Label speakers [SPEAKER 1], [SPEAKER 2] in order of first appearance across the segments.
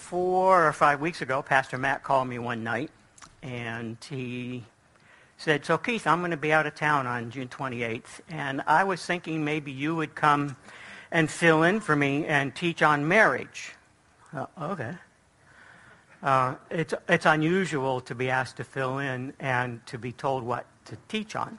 [SPEAKER 1] 4 or 5 weeks ago, Pastor Matt called me one night, and he said, "So Keith, I'm going to be out of town on June 28th, and I was thinking maybe you would come and fill in for me and teach on marriage." Okay. It's unusual to be asked to fill in and to be told what to teach on.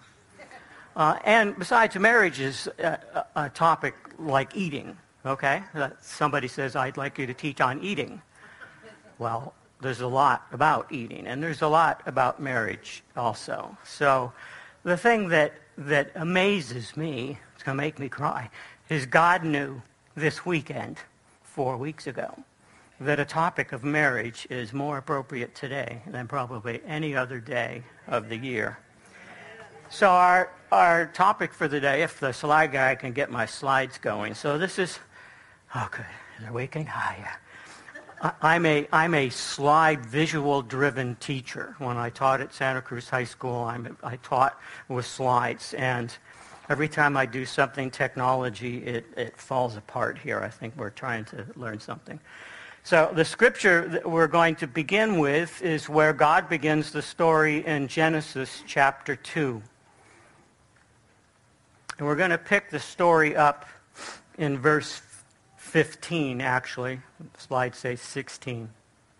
[SPEAKER 1] And besides, marriage is a topic like eating, okay? Somebody says, "I'd like you to teach on eating." Well, there's a lot about eating, and there's a lot about marriage also. So the thing that amazes me, it's going to make me cry, is God knew this weekend, 4 weeks ago, that a topic of marriage is more appropriate today than probably any other day of the year. So our topic for the day, if the slide guy can get my slides going. So this is, oh good, they're waking high. I'm a slide visual-driven teacher. When I taught at Santa Cruz High School, I taught with slides, and every time I do something technology, it falls apart here. I think we're trying to learn something. So the scripture that we're going to begin with is where God begins the story in Genesis chapter 2. And we're going to pick the story up in verse 15, actually. The slides say 16.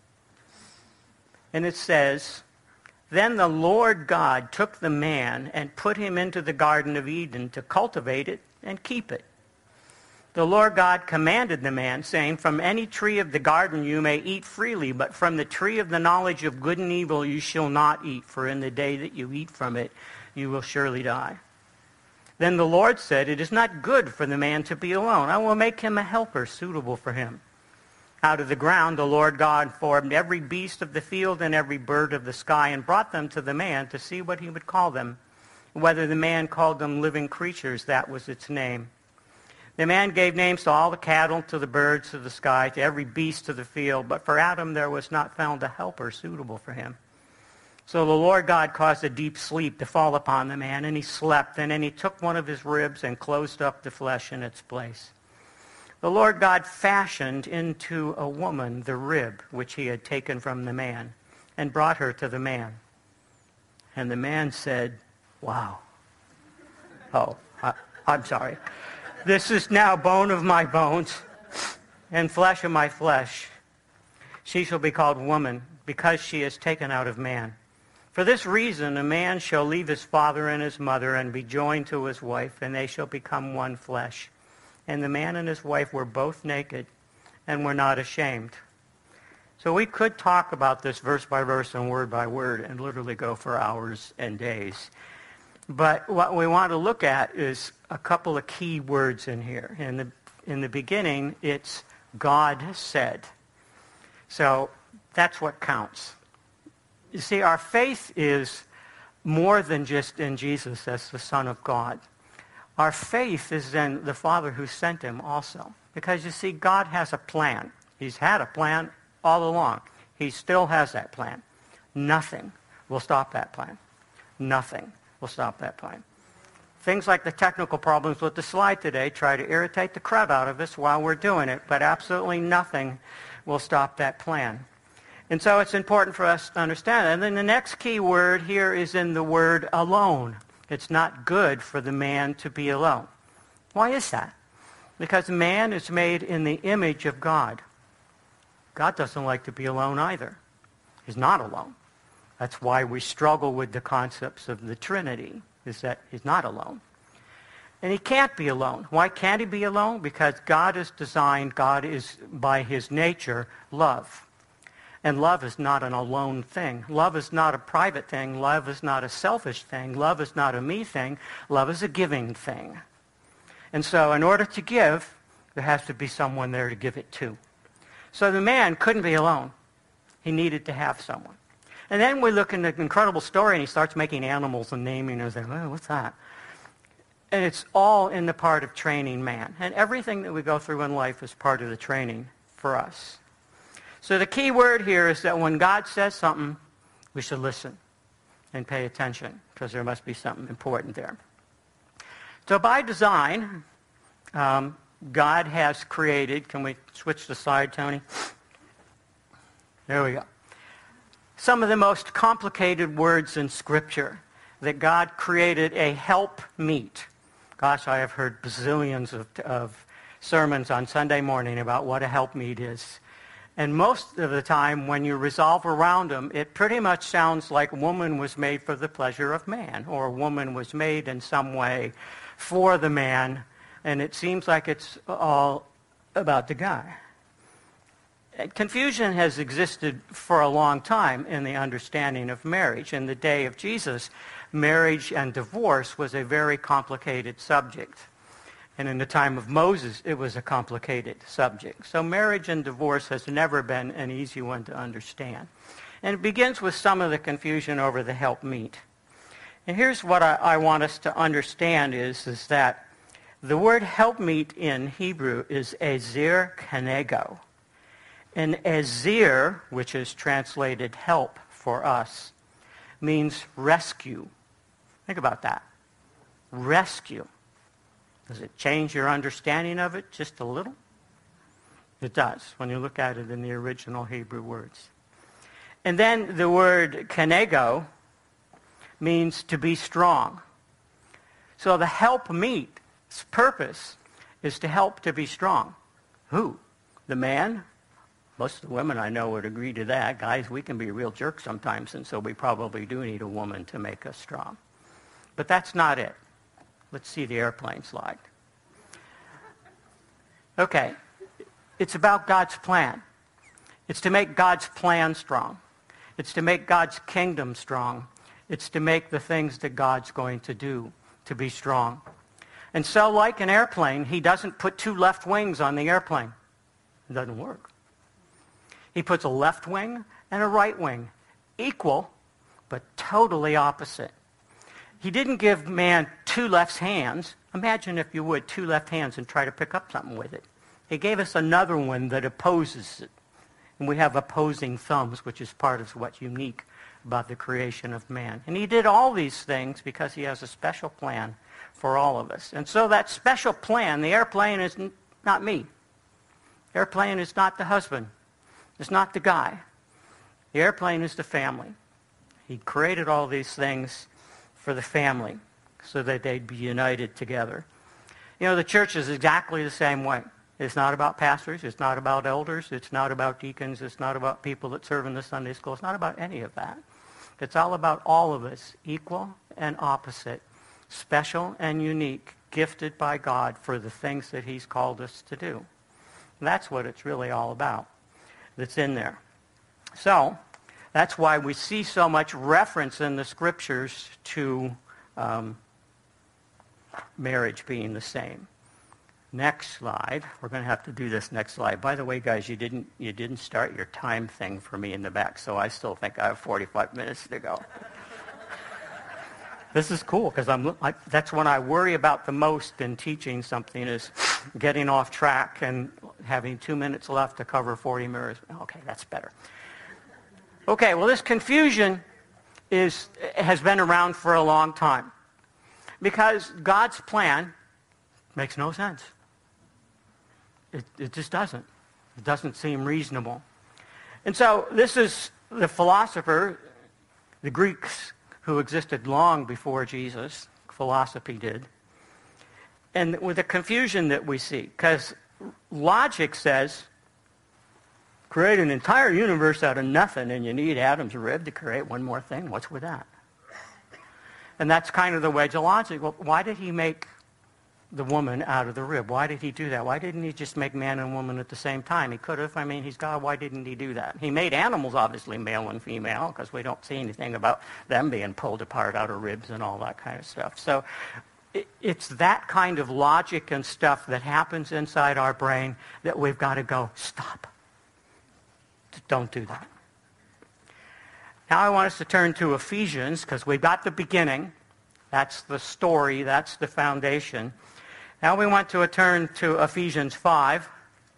[SPEAKER 1] And it says, "Then the Lord God took the man and put him into the Garden of Eden to cultivate it and keep it. The Lord God commanded the man, saying, 'From any tree of the garden you may eat freely, but from the tree of the knowledge of good and evil you shall not eat, for in the day that you eat from it you will surely die.' Then the Lord said, 'It is not good for the man to be alone. I will make him a helper suitable for him.' Out of the ground the Lord God formed every beast of the field and every bird of the sky and brought them to the man to see what he would call them. Whether the man called them living creatures, that was its name. The man gave names to all the cattle, to the birds of the sky, to every beast of the field, but for Adam there was not found a helper suitable for him. So the Lord God caused a deep sleep to fall upon the man, and he slept, and then he took one of his ribs and closed up the flesh in its place. The Lord God fashioned into a woman the rib which he had taken from the man, and brought her to the man. And the man said, 'Wow. I'm sorry. This is now bone of my bones and flesh of my flesh. She shall be called woman, because she is taken out of man. For this reason a man shall leave his father and his mother and be joined to his wife, and they shall become one flesh. And the man and his wife were both naked and were not ashamed.'" So we could talk about this verse by verse and word by word and literally go for hours and days. But what we want to look at is a couple of key words in here. In the beginning, it's God said. So that's what counts. You see, our faith is more than just in Jesus as the Son of God. Our faith is in the Father who sent him also. Because you see, God has a plan. He's had a plan all along. He still has that plan. Nothing will stop that plan. Nothing will stop that plan. Things like the technical problems with the slide today try to irritate the crap out of us while we're doing it, but absolutely nothing will stop that plan. And so it's important for us to understand that. And then the next key word here is in the word alone. It's not good for the man to be alone. Why is that? Because man is made in the image of God. God doesn't like to be alone either. He's not alone. That's why we struggle with the concepts of the Trinity, is that he's not alone. And he can't be alone. Why can't he be alone? Because God is by his nature, love. And love is not an alone thing. Love is not a private thing. Love is not a selfish thing. Love is not a me thing. Love is a giving thing. And so in order to give, there has to be someone there to give it to. So the man couldn't be alone. He needed to have someone. And then we look in the incredible story, and he starts making animals and naming them. And oh, what's that? And it's all in the part of training man. And everything that we go through in life is part of the training for us. So the key word here is that when God says something, we should listen and pay attention, because there must be something important there. So by design, God has created, can we switch the slide, Tony? There we go. Some of the most complicated words in Scripture, that God created a helpmeet. Gosh, I have heard bazillions of sermons on Sunday morning about what a helpmeet is. And most of the time, when you resolve around them, it pretty much sounds like woman was made for the pleasure of man, or woman was made in some way for the man, and it seems like it's all about the guy. Confusion has existed for a long time in the understanding of marriage. In the day of Jesus, marriage and divorce was a very complicated subject. And in the time of Moses, it was a complicated subject. So marriage and divorce has never been an easy one to understand. And it begins with some of the confusion over the helpmeet. And here's what I want us to understand is that the word helpmeet in Hebrew is ezer kenego. And ezer, which is translated help for us, means rescue. Think about that. Rescue. Does it change your understanding of it just a little? It does, when you look at it in the original Hebrew words. And then the word kenego means to be strong. So the helpmeet's purpose is to help to be strong. Who? The man? Most of the women I know would agree to that. Guys, we can be real jerks sometimes, and so we probably do need a woman to make us strong. But that's not it. Let's see the airplane slide. Okay. It's about God's plan. It's to make God's plan strong. It's to make God's kingdom strong. It's to make the things that God's going to do to be strong. And so, like an airplane, he doesn't put two left wings on the airplane. It doesn't work. He puts a left wing and a right wing, equal, but totally opposite. He didn't give man two left hands. Imagine, if you would, two left hands and try to pick up something with it. He gave us another one that opposes it. And we have opposing thumbs, which is part of what's unique about the creation of man. And he did all these things because he has a special plan for all of us. And so that special plan, the airplane is not me. The airplane is not the husband. It's not the guy. The airplane is the family. He created all these things for the family so that they'd be united together. You know, the church is exactly the same way. It's not about pastors. It's not about elders. It's not about deacons. It's not about people that serve in the Sunday school. It's not about any of that. It's all about all of us, equal and opposite, special and unique, gifted by God for the things that he's called us to do. And that's what it's really all about. That's in there. So that's why we see so much reference in the Scriptures to marriage being the same. Next slide. We're going to have to do this next slide. By the way, guys, you didn't start your time thing for me in the back, so I still think I have 45 minutes to go. This is cool because that's when I worry about the most in teaching something, is getting off track and having 2 minutes left to cover 40 minutes. Okay, that's better. Okay, well, this confusion has been around for a long time because God's plan makes no sense. It just doesn't. It doesn't seem reasonable. And so this is the philosopher, the Greeks, who existed long before Jesus. Philosophy did. And with the confusion that we see, because logic says, create an entire universe out of nothing, and you need Adam's rib to create one more thing. What's with that? And that's kind of the wedge of logic. Well, why did he make the woman out of the rib? Why did he do that? Why didn't he just make man and woman at the same time? He could have. I mean, he's God. Why didn't he do that? He made animals, obviously, male and female, because we don't see anything about them being pulled apart out of ribs and all that kind of stuff. So it's that kind of logic and stuff that happens inside our brain that we've got to go, stop. Don't do that. Now I want us to turn to Ephesians, because we've got the beginning. That's the story. That's the foundation. Now we want to turn to Ephesians 5.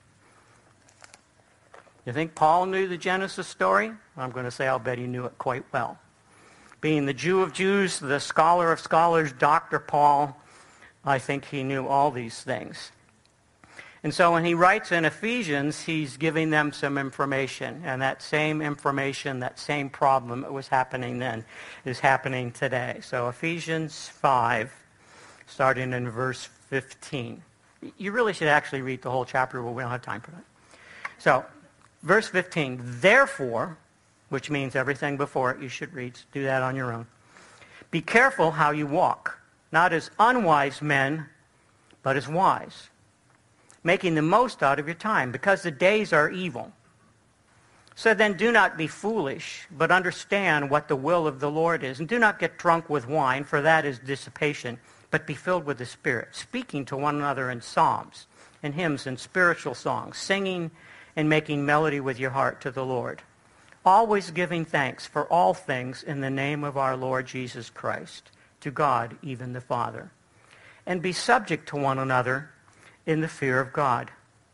[SPEAKER 1] You think Paul knew the Genesis story? I'm going to say I'll bet he knew it quite well. Being the Jew of Jews, the scholar of scholars, Dr. Paul, I think he knew all these things. And so when he writes in Ephesians, he's giving them some information. And that same information, that same problem that was happening then is happening today. So Ephesians 5, starting in verse 15. You really should actually read the whole chapter, but we don't have time for that. So, verse 15. Therefore, which means everything before it you should read. Do that on your own. Be careful how you walk, not as unwise men, but as wise, making the most out of your time, because the days are evil. So then do not be foolish, but understand what the will of the Lord is. And do not get drunk with wine, for that is dissipation, but be filled with the Spirit, speaking to one another in psalms and hymns and spiritual songs, singing and making melody with your heart to the Lord, always giving thanks for all things in the name of our Lord Jesus Christ, to God, even the Father. And be subject to one another in the fear of God.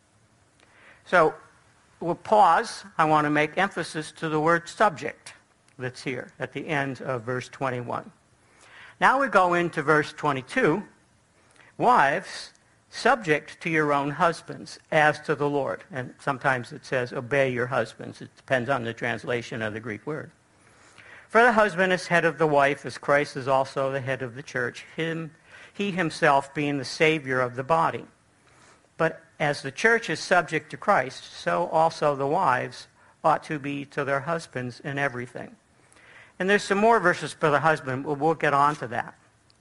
[SPEAKER 1] So, we'll pause. I want to make emphasis to the word subject that's here at the end of verse 21. Now we go into verse 22. Wives, subject to your own husbands as to the Lord. And sometimes it says, obey your husbands. It depends on the translation of the Greek word. For the husband is head of the wife, as Christ is also the head of the church, he himself being the Savior of the body. But as the church is subject to Christ, so also the wives ought to be to their husbands in everything. And there's some more verses for the husband, but we'll get on to that.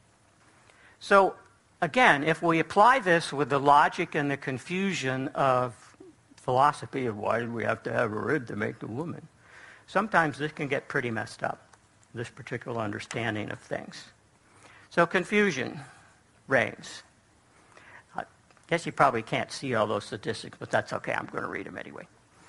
[SPEAKER 1] So, again, if we apply this with the logic and the confusion of philosophy of why did we have to have a rib to make the woman, sometimes this can get pretty messed up, this particular understanding of things. So confusion reigns. I guess you probably can't see all those statistics, but that's okay. I'm going to read them anyway.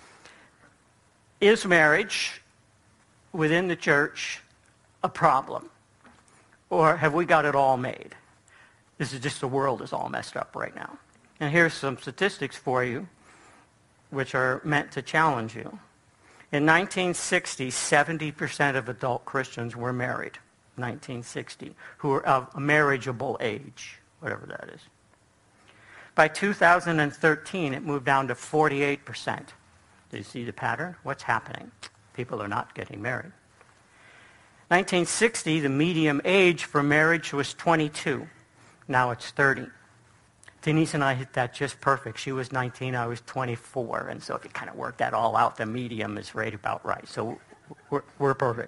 [SPEAKER 1] Is marriage within the church a problem? Or have we got it all made? This is just the world is all messed up right now. And here's some statistics for you which are meant to challenge you. In 1960, 70% of adult Christians were married. 1960, who were of a marriageable age, whatever that is. By 2013, it moved down to 48%. Do you see the pattern? What's happening? People are not getting married. 1960, the median age for marriage was 22. Now it's 30. Denise and I hit that just perfect. She was 19, I was 24. And so if you kind of work that all out, the medium is right about right. So we're perfect.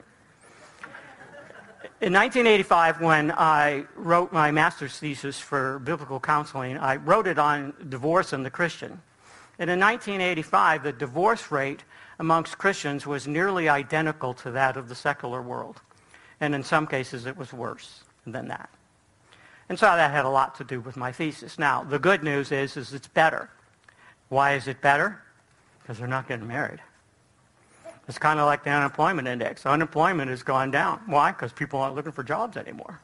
[SPEAKER 1] In 1985, when I wrote my master's thesis for biblical counseling, I wrote it on divorce and the Christian. And in 1985, the divorce rate amongst Christians was nearly identical to that of the secular world. And in some cases, it was worse than that. And so that had a lot to do with my thesis. Now, the good news is it's better. Why is it better? Because they're not getting married. It's kind of like the unemployment index. Unemployment has gone down. Why? Because people aren't looking for jobs anymore.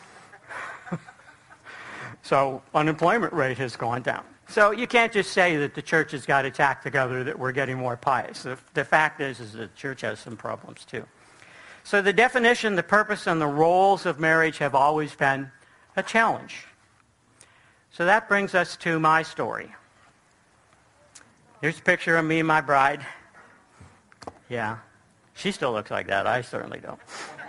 [SPEAKER 1] So unemployment rate has gone down. So you can't just say that the church has got its act together, that we're getting more pious. The fact is that the church has some problems too. So the definition, the purpose, and the roles of marriage have always been a challenge. So that brings us to my story. Here's a picture of me and my bride. Yeah, she still looks like that. I certainly don't.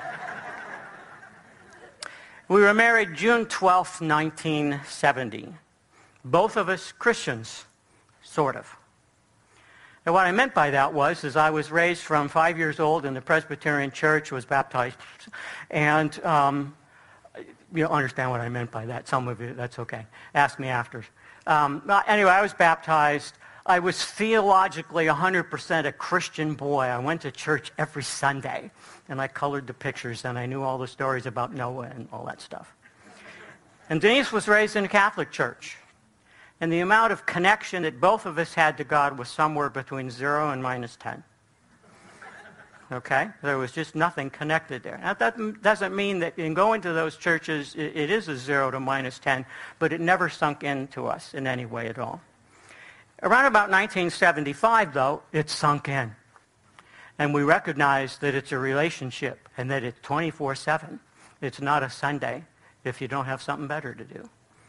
[SPEAKER 1] We were married June 12th, 1970. Both of us Christians, sort of. And what I meant by that is I was raised from 5 years old in the Presbyterian Church, was baptized, and you don't understand what I meant by that. Some of you, that's okay. Ask me after. Anyway, I was baptized. I was theologically 100% a Christian boy. I went to church every Sunday, and I colored the pictures, and I knew all the stories about Noah and all that stuff. And Denise was raised in a Catholic church, and the amount of connection that both of us had to God was somewhere between 0 and -10. Okay? There was just nothing connected there. Now, that doesn't mean that in going to those churches, it is a 0 to -10, but it never sunk into us in any way at all. Around about 1975, though, it sunk in. And we recognized that it's a relationship and that it's 24/7. It's not a Sunday if you don't have something better to do.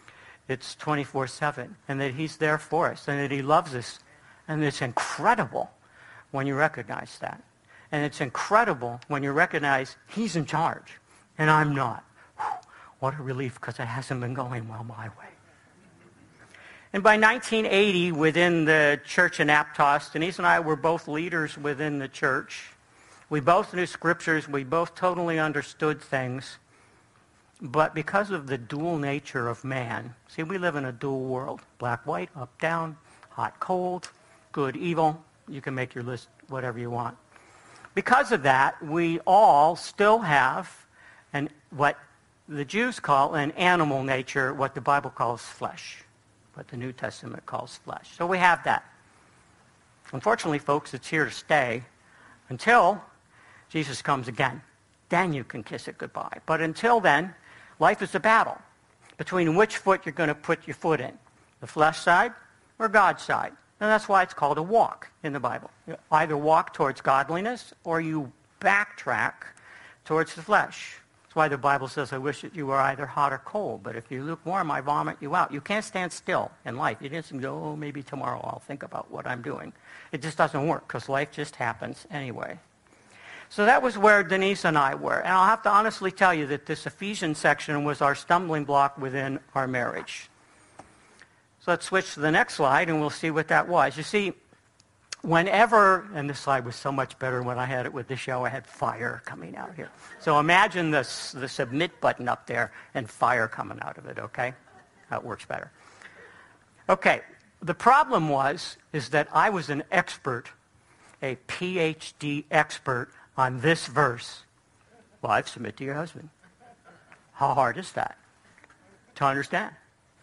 [SPEAKER 1] it's 24/7, and that he's there for us, and that he loves us. And it's incredible when you recognize that. And it's incredible when you recognize he's in charge, and I'm not. Whew, what a relief, because it hasn't been going well my way. And by 1980, within the church in Aptos, Denise and I were both leaders within the church. We both knew scriptures. We both totally understood things. But because of the dual nature of man, see, we live in a dual world. Black, white, up, down, hot, cold, good, evil. You can make your list whatever you want. Because of that, we all still have what the Jews call an animal nature, what the Bible calls flesh, what the New Testament calls flesh. So we have that. Unfortunately, folks, it's here to stay until Jesus comes again. Then you can kiss it goodbye. But until then, life is a battle between which foot you're going to put your foot in, the flesh side or God's side. And that's why it's called a walk in the Bible. You either walk towards godliness or you backtrack towards the flesh. That's why the Bible says, I wish that you were either hot or cold, but if you're lukewarm, I vomit you out. You can't stand still in life. You just go, oh, maybe tomorrow I'll think about what I'm doing. It just doesn't work because life just happens anyway. So that was where Denise and I were. And I'll have to honestly tell you that this Ephesians section was our stumbling block within our marriage. So let's switch to the next slide and we'll see what that was. You see, whenever, and this slide was so much better when I had it with the show, I had fire coming out here. So imagine the submit button up there and fire coming out of it, okay? That works better. Okay, the problem is that I was an expert, a PhD expert on this verse. Wives, submit to your husband. How hard is that to understand?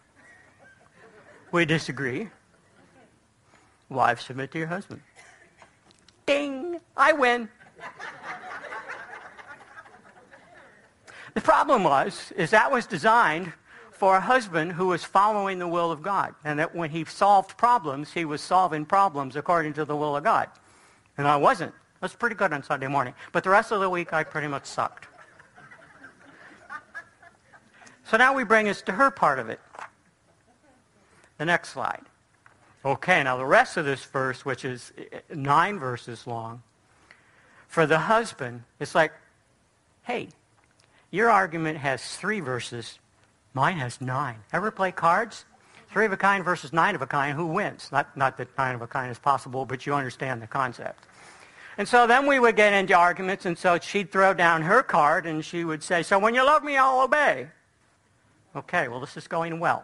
[SPEAKER 1] We disagree. Wives, submit to your husband. Ding! I win. The problem is that was designed for a husband who was following the will of God. And that when he solved problems, he was solving problems according to the will of God. And I wasn't. I was pretty good on Sunday morning. But the rest of the week, I pretty much sucked. So now we bring us to her part of it. The next slide. Okay, now the rest of this verse, which is 9 verses long, for the husband, it's like, hey, your argument has 3 verses. Mine has 9. Ever play cards? 3 of a kind versus 9 of a kind. Who wins? Not that 9 of a kind is possible, but you understand the concept. And so then we would get into arguments, and so she'd throw down her card, and she would say, so when you love me, I'll obey. Okay, well, this is going well.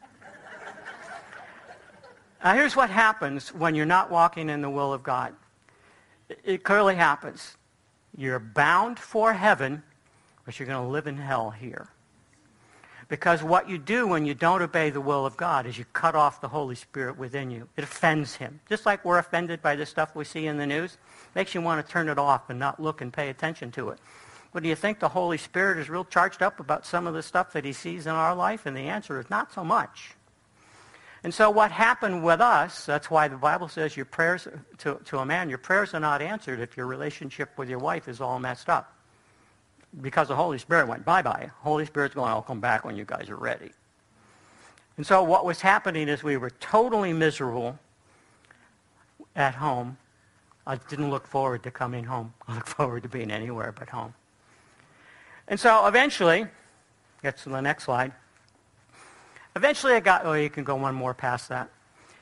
[SPEAKER 1] Now, here's what happens when you're not walking in the will of God. It clearly happens. You're bound for heaven, but you're going to live in hell here. Because what you do when you don't obey the will of God is you cut off the Holy Spirit within you. It offends him. Just like we're offended by the stuff we see in the news, makes you want to turn it off and not look and pay attention to it. Well, do you think the Holy Spirit is real charged up about some of the stuff that he sees in our life? And the answer is not so much. And so what happened with us, that's why the Bible says your prayers to a man, your prayers are not answered if your relationship with your wife is all messed up. Because the Holy Spirit went bye-bye. Holy Spirit's going, I'll come back when you guys are ready. And so what was happening is we were totally miserable at home. I didn't look forward to coming home. I looked forward to being anywhere but home. And so eventually, get to the next slide. Eventually it got, you can go one more past that.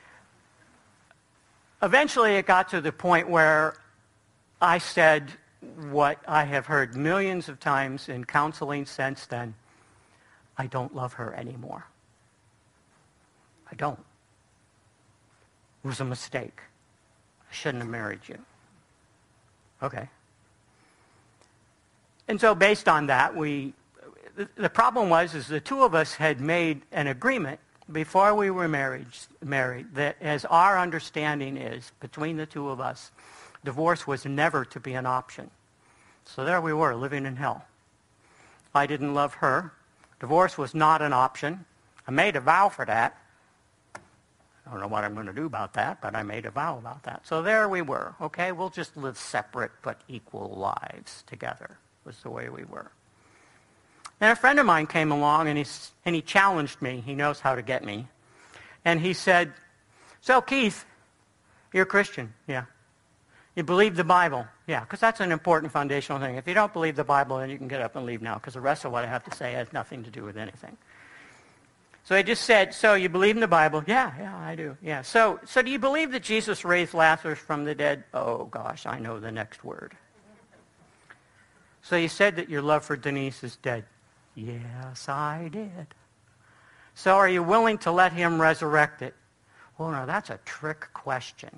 [SPEAKER 1] Eventually it got to the point where I said what I have heard millions of times in counseling since then. I don't love her anymore. I don't. It was a mistake. I shouldn't have married you. Okay. And so based on that, the problem is the two of us had made an agreement before we were married that as our understanding is between the two of us, divorce was never to be an option. So there we were, living in hell. I didn't love her. Divorce was not an option. I made a vow for that. I don't know what I'm going to do about that, but I made a vow about that. So there we were. Okay, we'll just live separate but equal lives together was the way we were. And a friend of mine came along, and he challenged me. He knows how to get me. And he said, so Keith, you're a Christian. Yeah. You believe the Bible. Yeah, because that's an important foundational thing. If you don't believe the Bible, then you can get up and leave now, because the rest of what I have to say has nothing to do with anything. So he just said, so you believe in the Bible? Yeah, I do. Yeah. So do you believe that Jesus raised Lazarus from the dead? Oh, gosh, I know the next word. So you said that your love for Denise is dead. Yes, I did. So are you willing to let him resurrect it? Well, no, that's a trick question.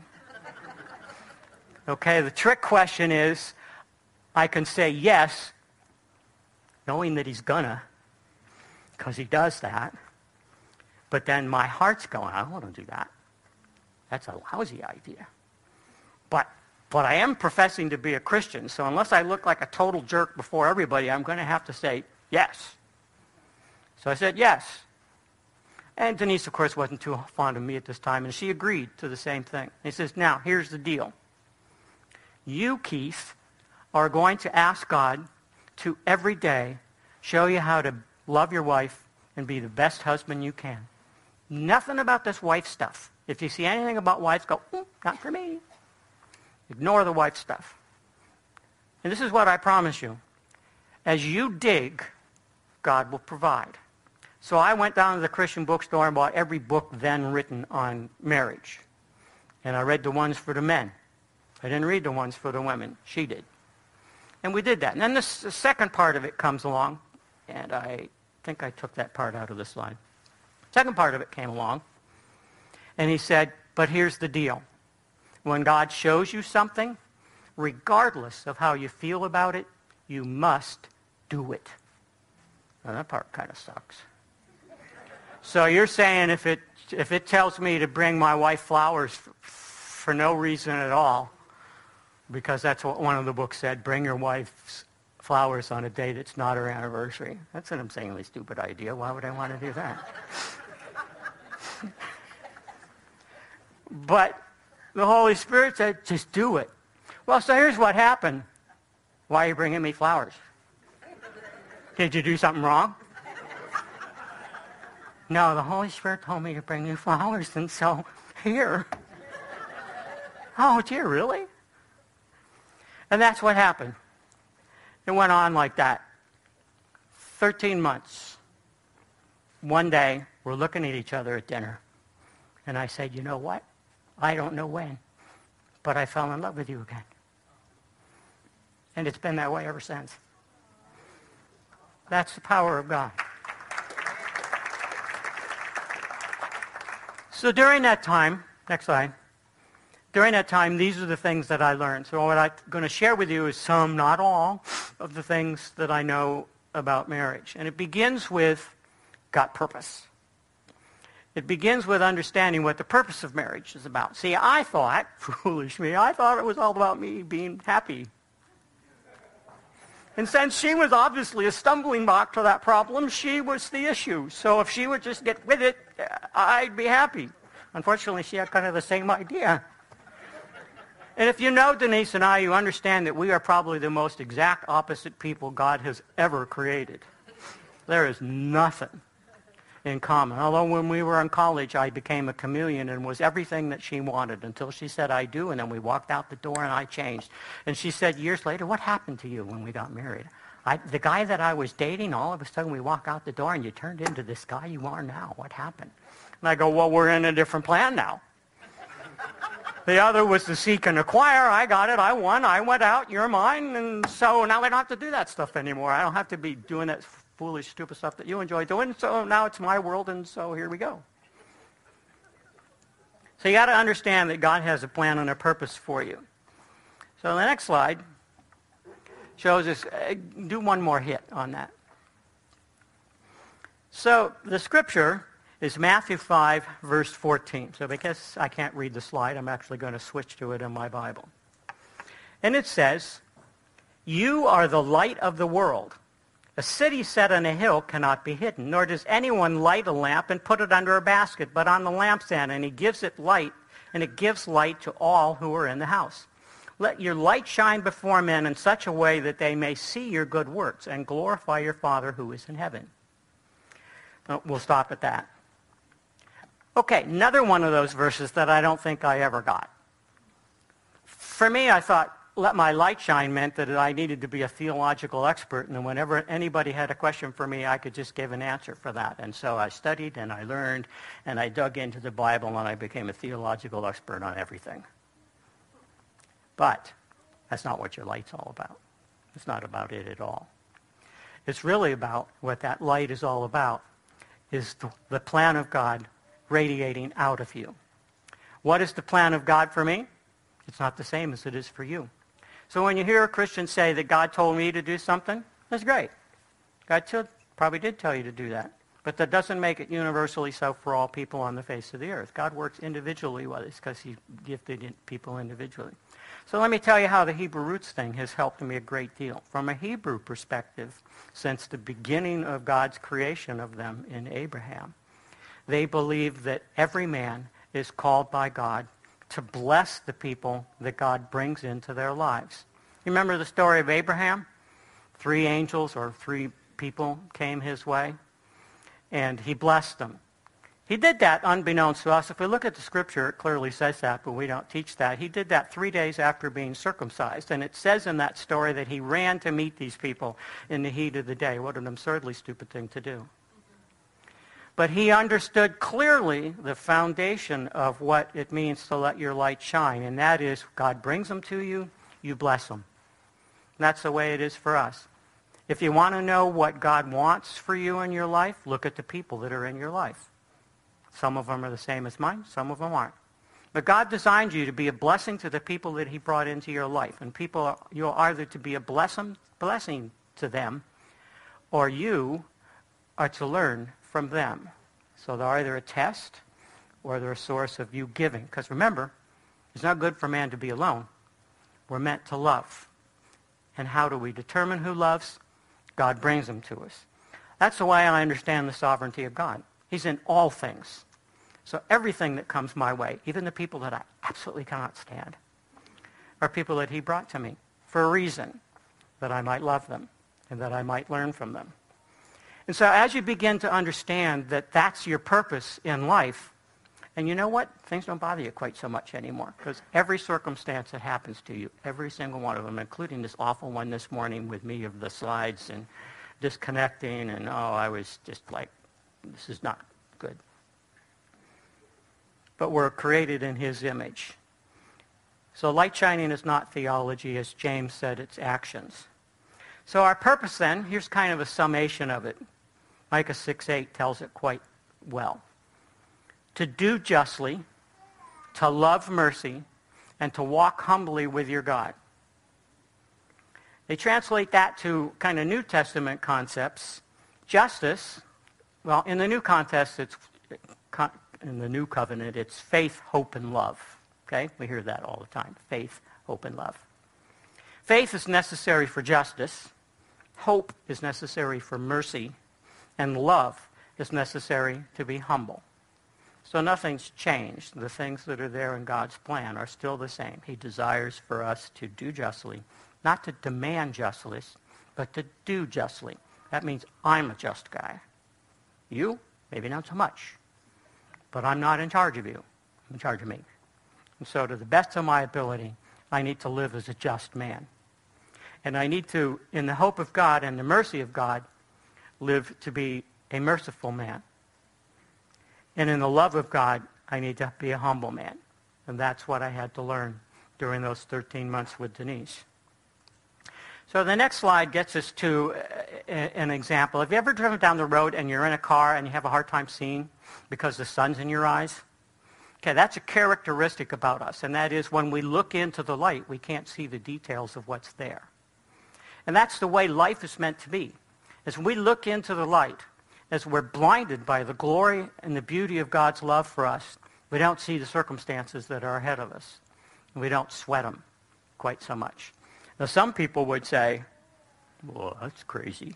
[SPEAKER 1] Okay, the trick question is, I can say yes, knowing that he's gonna, because he does that. But then my heart's going, I don't want to do that. That's a lousy idea. But I am professing to be a Christian, so unless I look like a total jerk before everybody, I'm going to have to say yes. So I said yes. And Denise, of course, wasn't too fond of me at this time, and she agreed to the same thing. He says, now, here's the deal. You, Keith, are going to ask God to every day show you how to love your wife and be the best husband you can. Nothing about this wife stuff. If you see anything about wives, go, not for me. Ignore the wife stuff. And this is what I promise you. As you dig, God will provide. So I went down to the Christian bookstore and bought every book then written on marriage. And I read the ones for the men. I didn't read the ones for the women. She did. And we did that. And then the second part of it comes along, and I think I took that part out of the slide. Second part of it came along, and he said, but here's the deal. When God shows you something, regardless of how you feel about it, you must do it. Now, that part kind of sucks. So you're saying if it tells me to bring my wife flowers for no reason at all, because that's what one of the books said, bring your wife's flowers on a day that's not her anniversary. That's an insanely stupid idea. Why would I want to do that? But the Holy Spirit said, just do it. Well, so here's what happened. Why are you bringing me flowers? Did you do something wrong? No, the Holy Spirit told me to bring you flowers, and so here. Oh, dear, really? And that's what happened. It went on like that. 13 months. One day, we're looking at each other at dinner. And I said, you know what? I don't know when, but I fell in love with you again. And it's been that way ever since. That's the power of God. So during that time, next slide, during that time, these are the things that I learned. So what I'm going to share with you is some, not all, of the things that I know about marriage. And it begins with got purpose. It begins with understanding what the purpose of marriage is about. See, I thought, foolish me, I thought it was all about me being happy. And since she was obviously a stumbling block to that problem, she was the issue. So if she would just get with it, I'd be happy. Unfortunately, she had kind of the same idea. And if you know Denise and I, you understand that we are probably the most exact opposite people God has ever created. There is nothing in common. Although when we were in college, I became a chameleon and was everything that she wanted until she said, I do, and then we walked out the door and I changed. And she said years later, what happened to you when we got married? The guy that I was dating, all of a sudden we walk out the door and you turned into this guy you are now. What happened? And I go, well, we're in a different plan now. The other was to seek and acquire. I got it. I won. I went out. You're mine. And so now I don't have to do that stuff anymore. I don't have to be doing that foolish, stupid stuff that you enjoy doing. So now it's my world, and so here we go. So you got to understand that God has a plan and a purpose for you. So the next slide shows us, do one more hit on that. So the scripture is Matthew 5, verse 14. So because I can't read the slide, I'm actually going to switch to it in my Bible. And it says, you are the light of the world. A city set on a hill cannot be hidden, nor does anyone light a lamp and put it under a basket, but on the lampstand, and he gives it light, and it gives light to all who are in the house. Let your light shine before men in such a way that they may see your good works and glorify your Father who is in heaven. We'll stop at that. Okay, another one of those verses that I don't think I ever got. For me, I thought, let my light shine meant that I needed to be a theological expert, and whenever anybody had a question for me, I could just give an answer for that. And so I studied, and I learned, and I dug into the Bible, and I became a theological expert on everything. But that's not what your light's all about. It's not about it at all. It's really about what that light is all about, is the plan of God radiating out of you. What is the plan of God for me? It's not the same as it is for you. So when you hear a Christian say that God told me to do something, that's great. God probably did tell you to do that. But that doesn't make it universally so for all people on the face of the earth. God works individually with us because he gifted people individually. So let me tell you how the Hebrew roots thing has helped me a great deal. From a Hebrew perspective, since the beginning of God's creation of them in Abraham, they believe that every man is called by God to bless the people that God brings into their lives. You remember the story of Abraham? 3 angels or 3 people came his way, and he blessed them. He did that unbeknownst to us. If we look at the scripture, it clearly says that, but we don't teach that. He did that 3 days after being circumcised, and it says in that story that he ran to meet these people in the heat of the day. What an absurdly stupid thing to do. But he understood clearly the foundation of what it means to let your light shine, and that is God brings them to you, you bless them. And that's the way it is for us. If you want to know what God wants for you in your life, look at the people that are in your life. Some of them are the same as mine, some of them aren't. But God designed you to be a blessing to the people that he brought into your life. And you're either to be a blessing to them, or you are to learn from them. So they're either a test or they're a source of you giving. Because remember, it's not good for man to be alone. We're meant to love. And how do we determine who loves? God brings them to us. That's the way I understand the sovereignty of God. He's in all things. So everything that comes my way, even the people that I absolutely cannot stand, are people that he brought to me for a reason, that I might love them and that I might learn from them. And so as you begin to understand that that's your purpose in life, and you know what? Things don't bother you quite so much anymore, because every circumstance that happens to you, every single one of them, including this awful one this morning with me of the slides and disconnecting, and I was just like, this is not good. But we're created in his image. So light shining is not theology, as James said, it's actions. So our purpose then, here's kind of a summation of it. Micah 6:8 tells it quite well. To do justly, to love mercy, and to walk humbly with your God. They translate that to kind of New Testament concepts. Justice, well, in the new context, in the new covenant, it's faith, hope, and love. Okay? We hear that all the time. Faith, hope, and love. Faith is necessary for justice. Hope is necessary for mercy. And love is necessary to be humble. So nothing's changed. The things that are there in God's plan are still the same. He desires for us to do justly, not to demand justice, but to do justly. That means I'm a just guy. You, maybe not so much. But I'm not in charge of you. I'm in charge of me. And so to the best of my ability, I need to live as a just man. And I need to, in the hope of God and the mercy of God, live to be a merciful man. And in the love of God, I need to be a humble man. And that's what I had to learn during those 13 months with Denise. So the next slide gets us to an example. Have you ever driven down the road and you're in a car and you have a hard time seeing because the sun's in your eyes? Okay, that's a characteristic about us, and that is when we look into the light, we can't see the details of what's there. And that's the way life is meant to be. As we look into the light, as we're blinded by the glory and the beauty of God's love for us, we don't see the circumstances that are ahead of us. We don't sweat them quite so much. Now, some people would say, well, that's crazy.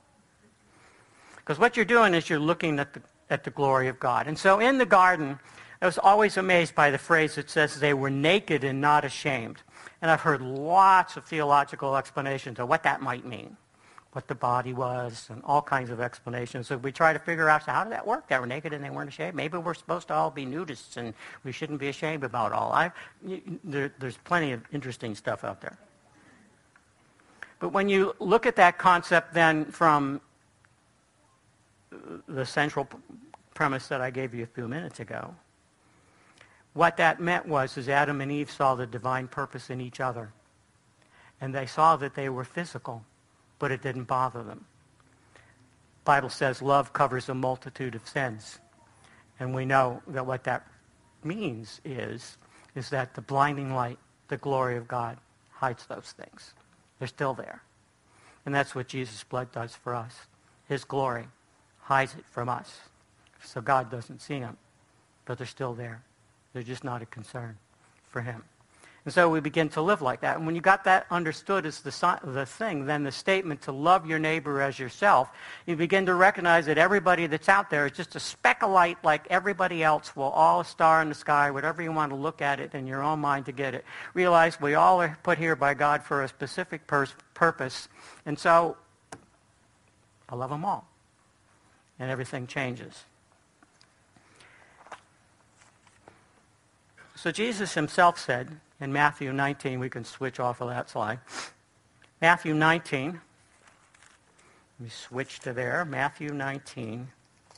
[SPEAKER 1] Because what you're doing is you're looking at the glory of God. And so in the garden, I was always amazed by the phrase that says they were naked and not ashamed. And I've heard lots of theological explanations of what that might mean, what the body was, and all kinds of explanations. So we try to figure out, so how did that work? They were naked and they weren't ashamed? Maybe we're supposed to all be nudists and we shouldn't be ashamed about all. There's plenty of interesting stuff out there. But when you look at that concept then from the central premise that I gave you a few minutes ago, what that meant was Adam and Eve saw the divine purpose in each other. And they saw that they were physical, but it didn't bother them. The Bible says love covers a multitude of sins. And we know that what that means is that the blinding light, the glory of God, hides those things. They're still there. And that's what Jesus' blood does for us. His glory hides it from us. So God doesn't see them, but they're still there. They're just not a concern for him. And so we begin to live like that. And when you got that understood as the thing, then the statement to love your neighbor as yourself, you begin to recognize that everybody that's out there is just a speck of light like everybody else. We're all a star in the sky, whatever you want to look at it in your own mind to get it. Realize we all are put here by God for a specific purpose. And so I love them all. And everything changes. So Jesus himself said in Matthew 19, we can switch off of that slide. Matthew 19, let me switch to there. Matthew 19.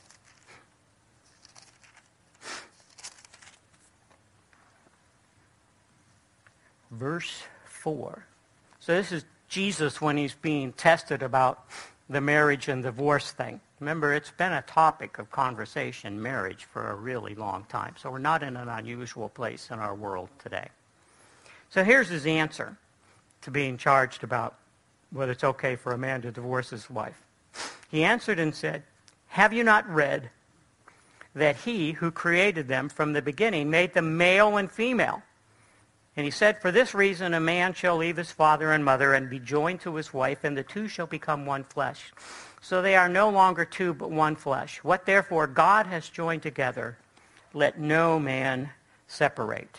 [SPEAKER 1] Verse 4. So this is Jesus when he's being tested about the marriage and divorce thing. Remember, it's been a topic of conversation, marriage, for a really long time. So we're not in an unusual place in our world today. So here's his answer to being charged about whether it's okay for a man to divorce his wife. He answered and said, "Have you not read that he who created them from the beginning made them male and female? And he said, for this reason a man shall leave his father and mother and be joined to his wife, and the two shall become one flesh. So they are no longer two, but one flesh. What therefore God has joined together, let no man separate."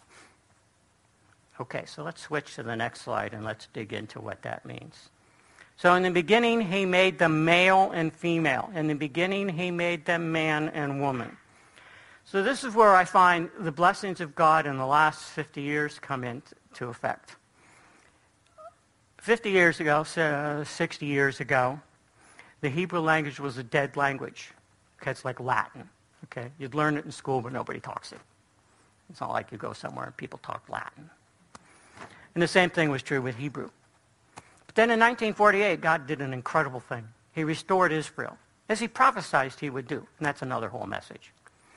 [SPEAKER 1] Okay, so let's switch to the next slide and let's dig into what that means. So in the beginning, he made them male and female. In the beginning, he made them man and woman. So this is where I find the blessings of God in the last 50 years come into effect. 50 years ago, 60 years ago, the Hebrew language was a dead language. Okay, it's like Latin. Okay, you'd learn it in school, but nobody talks it. It's not like you go somewhere and people talk Latin. And the same thing was true with Hebrew. But then in 1948, God did an incredible thing. He restored Israel, as he prophesied he would do. And that's another whole message,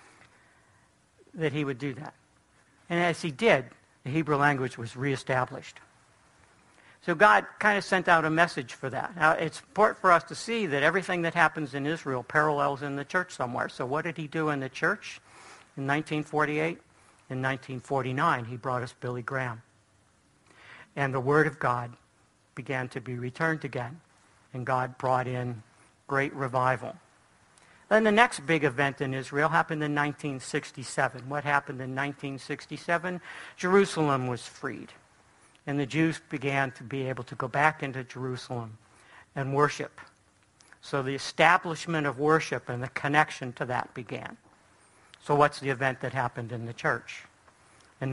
[SPEAKER 1] that he would do that. And as he did, the Hebrew language was reestablished. So God kind of sent out a message for that. Now, it's important for us to see that everything that happens in Israel parallels in the church somewhere. So what did he do in the church in 1948? In 1949, he brought us Billy Graham. And the Word of God began to be returned again. And God brought in great revival. Then the next big event in Israel happened in 1967. What happened in 1967? Jerusalem was freed. And the Jews began to be able to go back into Jerusalem and worship. So the establishment of worship and the connection to that began. So what's the event that happened in the church in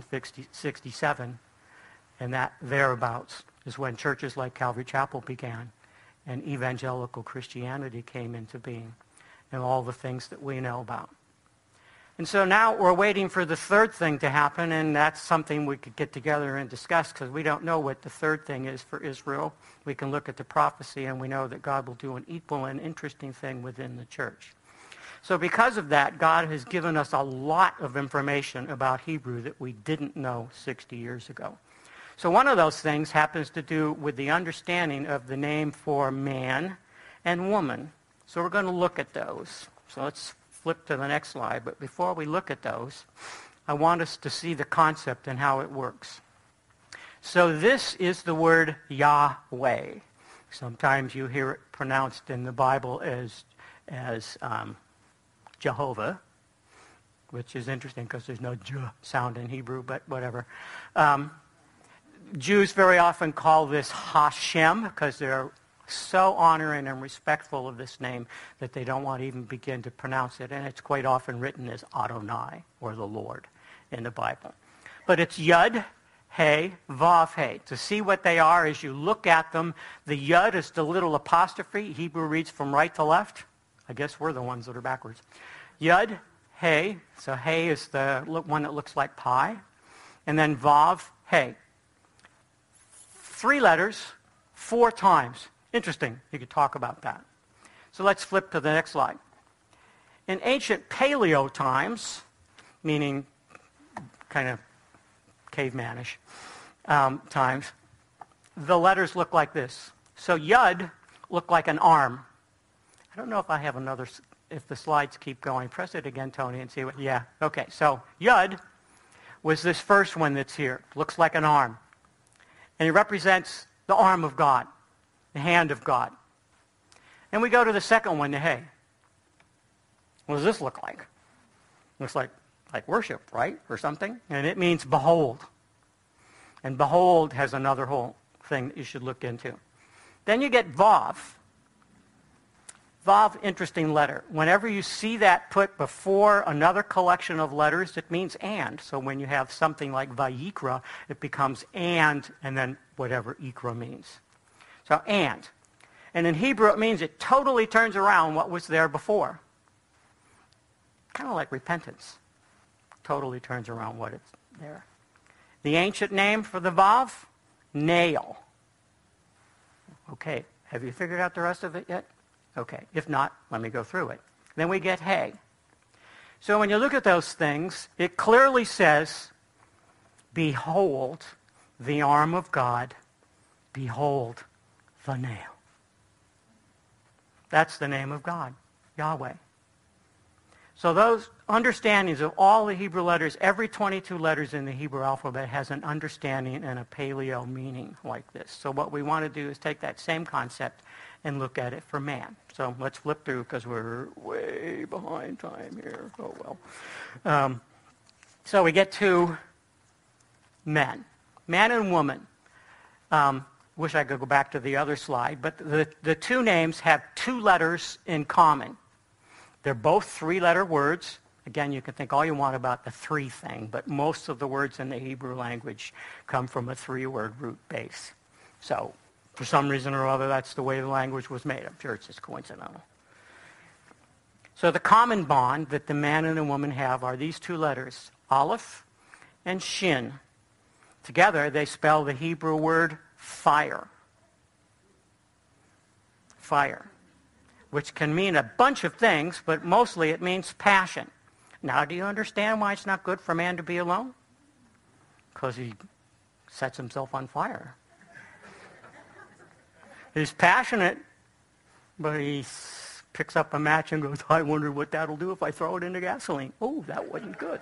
[SPEAKER 1] 1967? And that thereabouts is when churches like Calvary Chapel began and evangelical Christianity came into being and all the things that we know about. And so now we're waiting for the third thing to happen, and that's something we could get together and discuss because we don't know what the third thing is for Israel. We can look at the prophecy and we know that God will do an equal and interesting thing within the church. So because of that, God has given us a lot of information about Hebrew that we didn't know 60 years ago. So one of those things happens to do with the understanding of the name for man and woman. So we're going to look at those. So let's flip to the next slide. But before we look at those, I want us to see the concept and how it works. So this is the word Yahweh. Sometimes you hear it pronounced in the Bible as Jehovah which is interesting because there's no j sound in Hebrew, but whatever. Jews very often call this Hashem because they're so honoring and respectful of this name that they don't want to even begin to pronounce it. And it's quite often written as Adonai, or the Lord, in the Bible. But it's Yud, Hey, Vav, Hey. To see what they are as you look at them, the Yud is the little apostrophe. Hebrew reads from right to left. I guess we're the ones that are backwards. Yud, Hey. So Hey is the one that looks like pi. And then Vav, Hey. 3 letters, 4 times. Interesting. You could talk about that. So let's flip to the next slide. In ancient paleo times, meaning kind of cavemanish times, the letters look like this. So Yud looked like an arm. I don't know if I have another, if the slides keep going. Press it again, Tony, and see what, yeah. Okay, so Yud was this first one that's here. Looks like an arm. And it represents the arm of God, the hand of God. And we go to the second one, the Hey. What does this look like? Looks like worship, right? Or something. And it means behold. And behold has another whole thing that you should look into. Then you get Vav. Vav, interesting letter. Whenever you see that put before another collection of letters, it means and. So when you have something like Vayikra, it becomes and then whatever Ikra means. So and. And in Hebrew, it means it totally turns around what was there before. Kind of like repentance. Totally turns around what is there. The ancient name for the Vav? Nail. Okay, have you figured out the rest of it yet? Okay, if not, let me go through it. Then we get Hey. So when you look at those things, it clearly says, behold the arm of God, behold the nail. That's the name of God, Yahweh. So those understandings of all the Hebrew letters, every 22 letters in the Hebrew alphabet has an understanding and a paleo meaning like this. So what we want to do is take that same concept and look at it for man. So let's flip through because we're way behind time here. Oh, well. So we get to men. Man and woman. Wish I could go back to the other slide, but the 2 names have 2 letters in common. They're both 3-letter words. Again, you can think all you want about the 3 thing, but most of the words in the Hebrew language come from a 3-word root base. So for some reason or other, that's the way the language was made. I'm sure it's just coincidental. So the common bond that the man and the woman have are these 2 letters, Aleph and Shin. Together, they spell the Hebrew word fire. Fire. Which can mean a bunch of things, but mostly it means passion. Now, do you understand why it's not good for man to be alone? Because he sets himself on fire. He's passionate, but he picks up a match and goes, I wonder what that'll do if I throw it into gasoline. Oh, that wasn't good.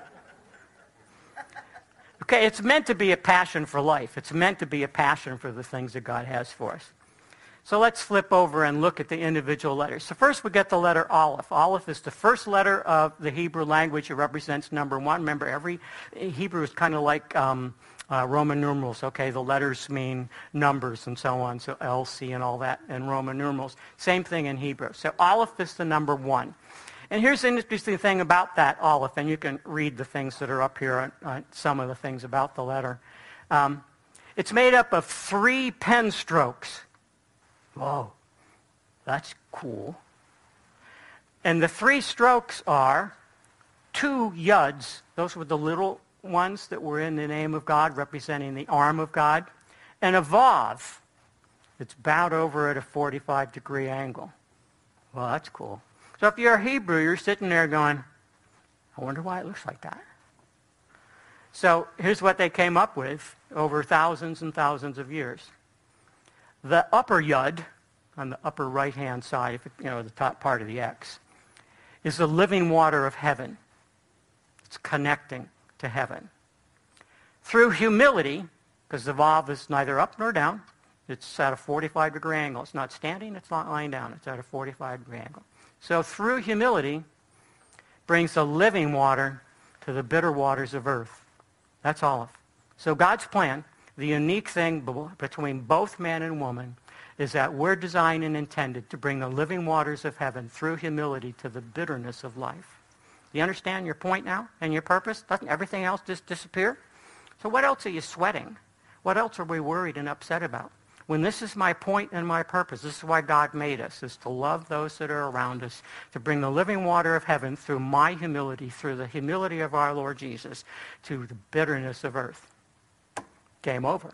[SPEAKER 1] Okay, it's meant to be a passion for life. It's meant to be a passion for the things that God has for us. So let's flip over and look at the individual letters. So first we get the letter Aleph. Aleph is the first letter of the Hebrew language. It represents number 1. Remember, every Hebrew is kind of like Roman numerals. Okay, the letters mean numbers and so on. So L, C, and all that, and Roman numerals. Same thing in Hebrew. So Aleph is the number 1. And here's the interesting thing about that Aleph, and you can read the things that are up here on some of the things about the letter. It's made up of 3 pen strokes. Whoa, that's cool. And the 3 strokes are 2 yuds. Those were the little ones that were in the name of God, representing the arm of God. And a vav. It's bowed over at a 45-degree angle. Well, that's cool. So if you're a Hebrew, you're sitting there going, I wonder why it looks like that. So here's what they came up with over thousands and thousands of years. The upper yud, on the upper right-hand side, the top part of the X, is the living water of heaven. It's connecting to heaven. Through humility, because the vav is neither up nor down, it's at a 45-degree angle. It's not standing, it's not lying down. It's at a 45-degree angle. So through humility brings the living water to the bitter waters of earth. That's Aleph. So God's plan, the unique thing between both man and woman, is that we're designed and intended to bring the living waters of heaven through humility to the bitterness of life. Do you understand your point now and your purpose? Doesn't everything else just disappear? So what else are you sweating? What else are we worried and upset about? When this is my point and my purpose, this is why God made us, is to love those that are around us, to bring the living water of heaven through my humility, through the humility of our Lord Jesus, to the bitterness of earth. Game over.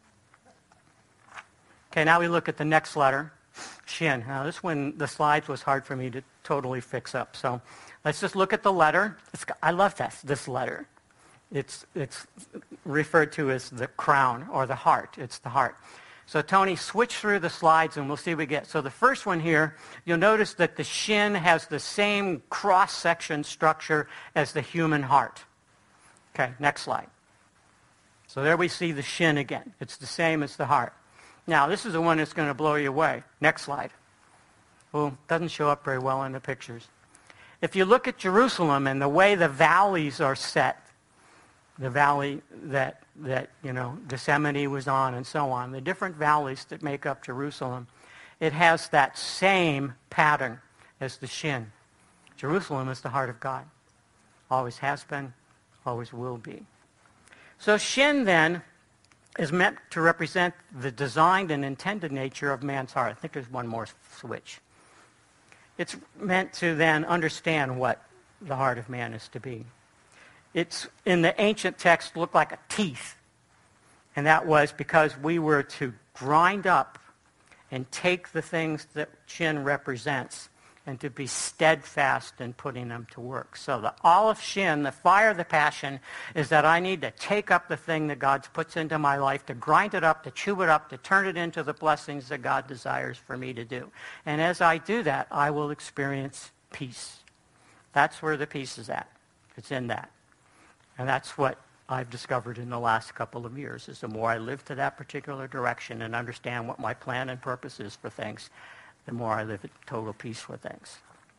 [SPEAKER 1] Okay, now we look at the next letter, Shin. Now this one, the slides was hard for me to totally fix up. So let's just look at the letter. I love this letter. It's referred to as the crown or the heart. It's the heart. So Tony, switch through the slides and we'll see what we get. So the first one here, you'll notice that the Shin has the same cross-section structure as the human heart. Okay, next slide. So there we see the Shin again. It's the same as the heart. Now, this is the one that's going to blow you away. Next slide. Well, doesn't show up very well in the pictures. If you look at Jerusalem and the way the valleys are set, the valley that Gethsemane was on and so on, the different valleys that make up Jerusalem, it has that same pattern as the Shin. Jerusalem is the heart of God. Always has been, always will be. So Shin then is meant to represent the designed and intended nature of man's heart. I think there's one more switch. It's meant to then understand what the heart of man is to be. It's, in the ancient text, looked like a teeth. And that was because we were to grind up and take the things that Shin represents and to be steadfast in putting them to work. So the Aleph Shin, the fire of the passion, is that I need to take up the thing that God puts into my life, to grind it up, to chew it up, to turn it into the blessings that God desires for me to do. And as I do that, I will experience peace. That's where the peace is at. It's in that. And that's what I've discovered in the last couple of years, is the more I live to that particular direction and understand what my plan and purpose is for things, the more I live at total peace with things.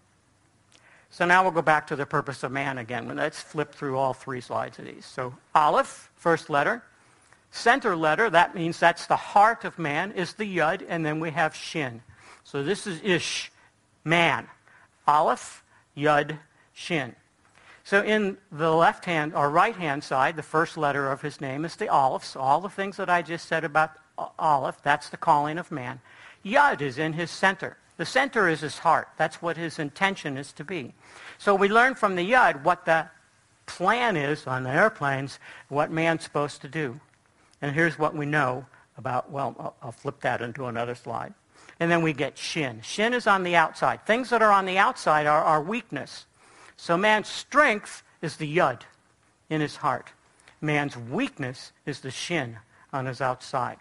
[SPEAKER 1] So now we'll go back to the purpose of man again. Let's flip through all three slides of these. So Aleph, first letter. Center letter, that means that's the heart of man, is the Yud, and then we have Shin. So this is Ish, man. Aleph, Yud, Shin. So in the left-hand or right-hand side, the first letter of his name is the Aleph. So all the things that I just said about Aleph, that's the calling of man. Yud is in his center. The center is his heart. That's what his intention is to be. So we learn from the Yud what the plan is on the airplanes, what man's supposed to do. And here's what we know about, well, I'll flip that into another slide. And then we get Shin. Shin is on the outside. Things that are on the outside are our weakness. So man's strength is the Yud in his heart. Man's weakness is the Shin on his outside.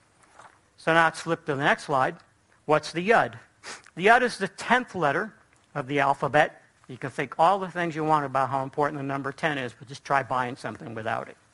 [SPEAKER 1] So now let's flip to the next slide. What's the Yud? The Yud is the 10th letter of the alphabet. You can think all the things you want about how important the number 10 is, but just try buying something without it.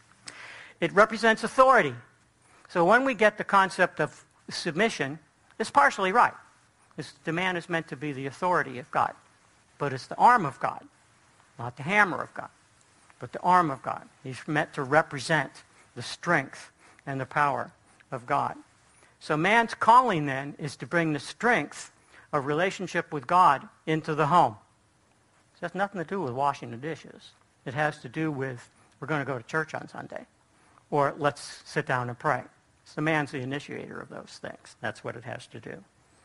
[SPEAKER 1] It represents authority. So when we get the concept of submission, it's partially right. The man is meant to be the authority of God. But it's the arm of God, not the hammer of God, but the arm of God. He's meant to represent the strength and the power of God. So man's calling then is to bring the strength of relationship with God into the home. It has nothing to do with washing the dishes. It has to do with, we're going to go to church on Sunday, or let's sit down and pray. So man's the initiator of those things. That's what it has to do.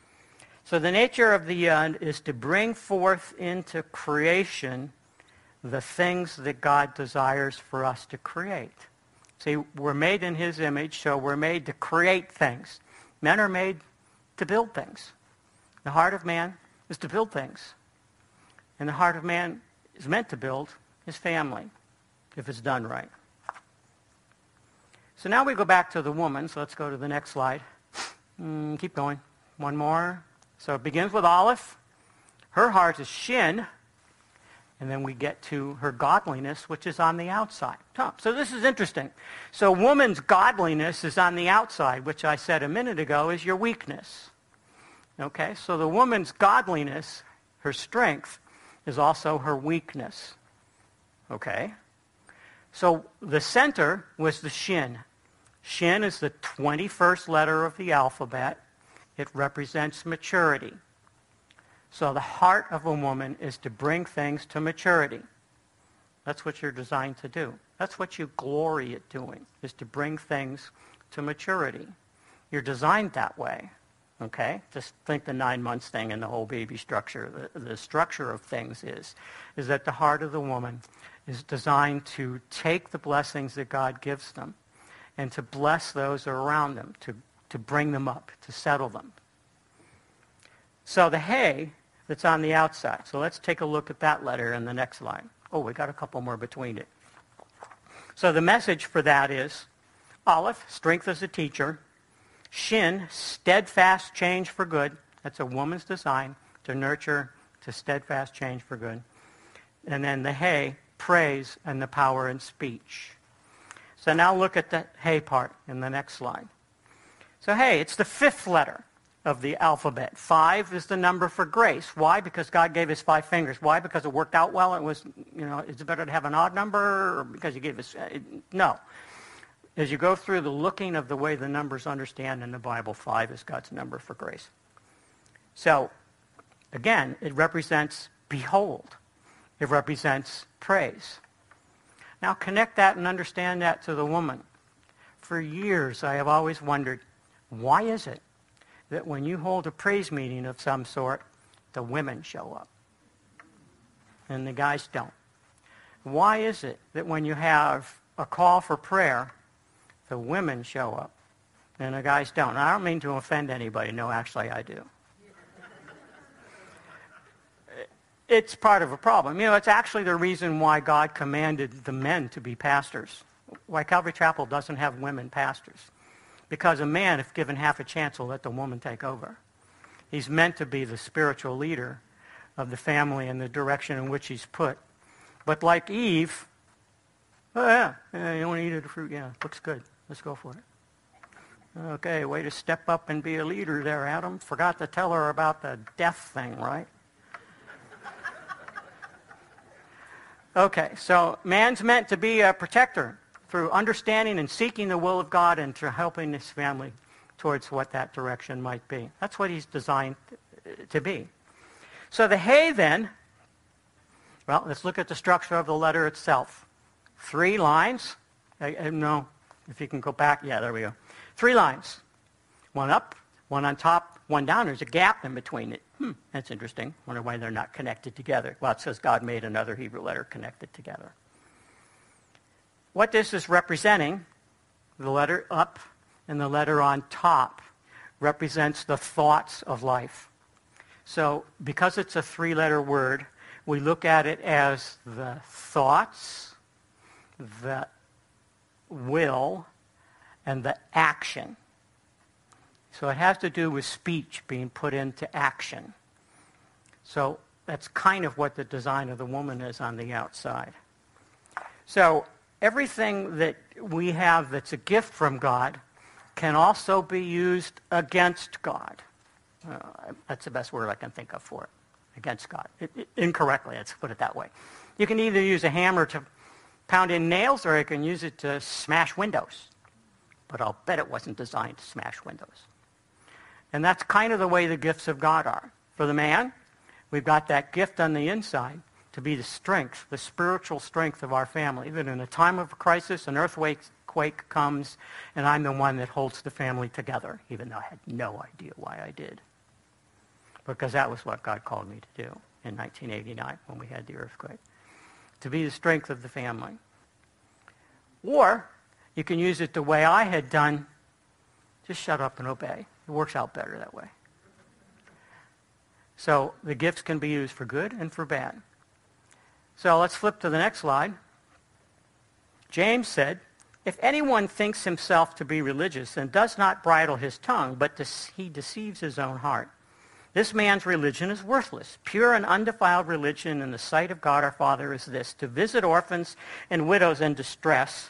[SPEAKER 1] So the nature of the Yud is to bring forth into creation the things that God desires for us to create. See, we're made in his image, so we're made to create things. Men are made to build things. The heart of man is to build things. And the heart of man is meant to build his family, if it's done right. So now we go back to the woman, so let's go to the next slide. Keep going. One more. So it begins with Aleph. Her heart is Shin. And then we get to her godliness, which is on the outside. So this is interesting. So woman's godliness is on the outside, which I said a minute ago is your weakness. Okay, so the woman's godliness, her strength, is also her weakness. Okay? So the center was the shin. Shin is the 21st letter of the alphabet. It represents maturity. So the heart of a woman is to bring things to maturity. That's what you're designed to do. That's what you glory at doing, is to bring things to maturity. You're designed that way. Okay? Just think the 9 months thing and the whole baby structure. The structure of things is that the heart of the woman is designed to take the blessings that God gives them and to bless those around them, to bring them up, to settle them. So the hay that's on the outside. So let's take a look at that letter in the next line. Oh, we got a couple more between it. So the message for that is Aleph, strength as a teacher. Shin, steadfast change for good. That's a woman's design, to nurture, to steadfast change for good. And then the hay, praise and the power in speech. So now look at the hay part in the next slide. So hey, it's the 5th letter of the alphabet. 5 is the number for grace. Why? Because God gave us 5 fingers. Why? Because it worked out well. It was, it's better to have an odd number, or because he gave us, no. As you go through the looking of the way the numbers understand in the Bible, 5 is God's number for grace. So, again, it represents behold. It represents praise. Now connect that and understand that to the woman. For years, I have always wondered, why is it that when you hold a praise meeting of some sort, the women show up and the guys don't? Why is it that when you have a call for prayer, the women show up and the guys don't? I don't mean to offend anybody. No, actually, I do. It's part of a problem. It's actually the reason why God commanded the men to be pastors. Why Calvary Chapel doesn't have women pastors. Because a man, if given half a chance, will let the woman take over. He's meant to be the spiritual leader of the family and the direction in which he's put. But like Eve, oh yeah, you want to eat of the fruit? Yeah, looks good. Let's go for it. Okay, way to step up and be a leader there, Adam. Forgot to tell her about the death thing, right? Okay, so man's meant to be a protector through understanding and seeking the will of God and to helping his family towards what that direction might be. That's what he's designed to be. So the hay then, well, let's look at the structure of the letter itself. 3 lines. No, if you can go back. Yeah, there we go. 3 lines. 1 up, 1 on top, 1 down. There's a gap in between it. That's interesting. Wonder why they're not connected together. Well, it says God made another Hebrew letter connected together. What this is representing, the letter up and the letter on top, represents the thoughts of life. So because it's a 3-letter word, we look at it as the thoughts, the will, and the action. So it has to do with speech being put into action. So that's kind of what the design of the woman is on the outside. So everything that we have that's a gift from God can also be used against God. That's the best word I can think of for it, against God. Incorrectly, let's put it that way. You can either use a hammer to pound in nails or you can use it to smash windows. But I'll bet it wasn't designed to smash windows. And that's kind of the way the gifts of God are. For the man, we've got that gift on the inside to be the strength, the spiritual strength of our family. That in a time of crisis, an earthquake comes, and I'm the one that holds the family together, even though I had no idea why I did. Because that was what God called me to do in 1989 when we had the earthquake. To be the strength of the family. Or you can use it the way I had done. Just shut up and obey. It works out better that way. So the gifts can be used for good and for bad. So let's flip to the next slide. James said, if anyone thinks himself to be religious and does not bridle his tongue, but he deceives his own heart, this man's religion is worthless. Pure and undefiled religion in the sight of God our Father is this, to visit orphans and widows in distress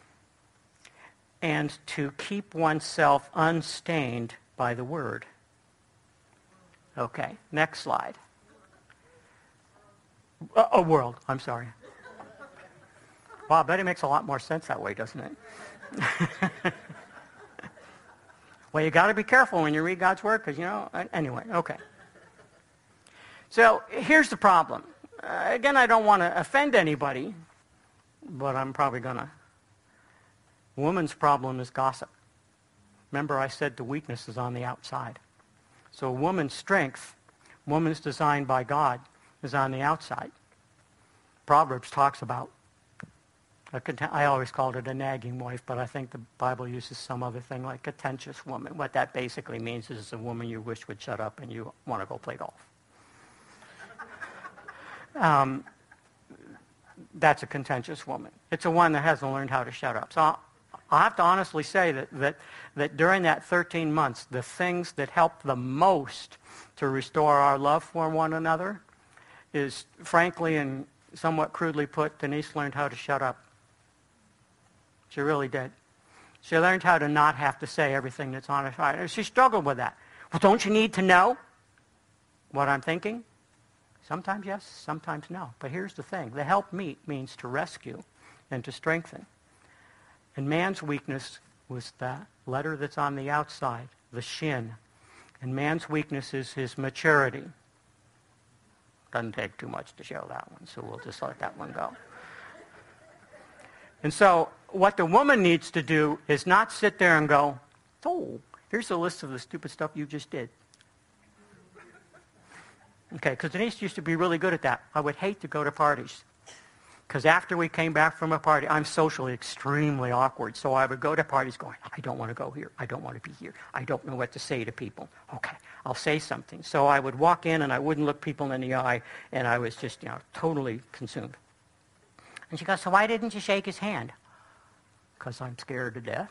[SPEAKER 1] and to keep oneself unstained by the word. Okay, next slide. I'm sorry. Well, I bet it makes a lot more sense that way, doesn't it? Well, you got to be careful when you read God's Word because, anyway, okay. So here's the problem. Again, I don't want to offend anybody, but I'm probably going to. Woman's problem is gossip. Remember I said the weakness is on the outside. So a woman's strength, woman's designed by God, is on the outside. Proverbs talks about, I always called it a nagging wife, but I think the Bible uses some other thing like contentious woman. What that basically means is a woman you wish would shut up and you want to go play golf. That's a contentious woman. It's a one that hasn't learned how to shut up. So I'll have to honestly say that during that 13 months, the things that helped the most to restore our love for one another is, frankly and somewhat crudely put, Denise learned how to shut up. She really did. She learned how to not have to say everything that's on her mind. She struggled with that. Well, don't you need to know what I'm thinking? Sometimes yes, sometimes no. But here's the thing. The help meet means to rescue and to strengthen. And man's weakness was the letter that's on the outside, the shin. And man's weakness is his maturity. Doesn't take too much to show that one, so we'll just let that one go. And so what the woman needs to do is not sit there and go, oh, here's a list of the stupid stuff you just did. Okay, because Denise used to be really good at that. I would hate to go to parties. Because after we came back from a party, I'm socially extremely awkward. So I would go to parties going, I don't want to go here. I don't want to be here. I don't know what to say to people. Okay, I'll say something. So I would walk in and I wouldn't look people in the eye. And I was just, totally consumed. And she goes, so why didn't you shake his hand? Because I'm scared to death.